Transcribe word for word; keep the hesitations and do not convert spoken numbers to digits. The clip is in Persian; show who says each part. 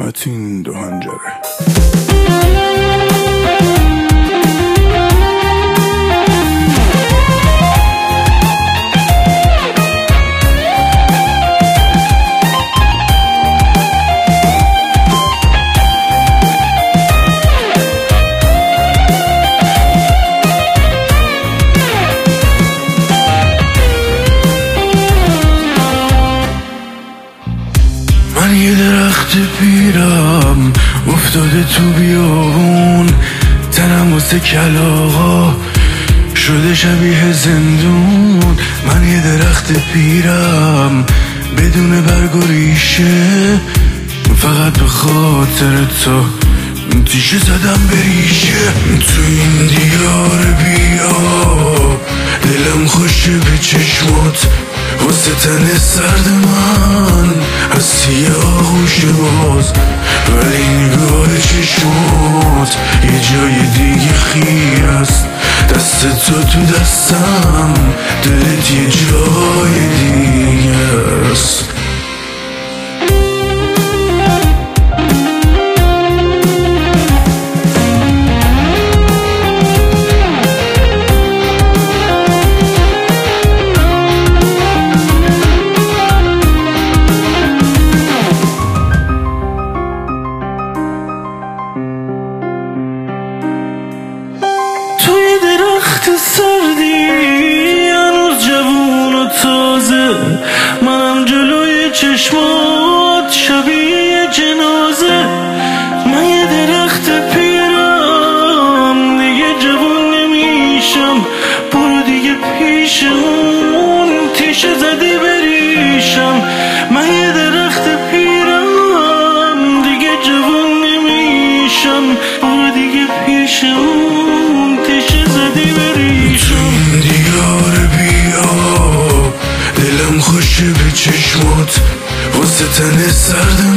Speaker 1: متین دو هنجره. من یه درخت پیرم افتاده تو بیابون، تنم واسه کلاغا شده شبیه زندون. من یه درخت پیرم بدون برگ و ریشه، فقط به خاطر تو تیشه زدم به ریشه. تو این دیار بیاب دلم خوشه به چشمات، واسه تن سرد من از سیاه و شباز، ولی نگاه چشمات یه جای دیگه خیر است. دست تو تو دستم، دلت یه جای دیگه است.
Speaker 2: سردی هنوز جوون و تازه، منم جلوی چشمات شبیه جنازه. من یه درخت پیرم دیگه جوون نمیشم، برو دیگه پیشمون تیشه زدی بریشم. من یه درخت پیرم دیگه جوون نمیشم، برو دیگه پیشمون تیشه زدی بریشم.
Speaker 1: دیار بیاب دلم خوشه به چشمات، واسه تن سرد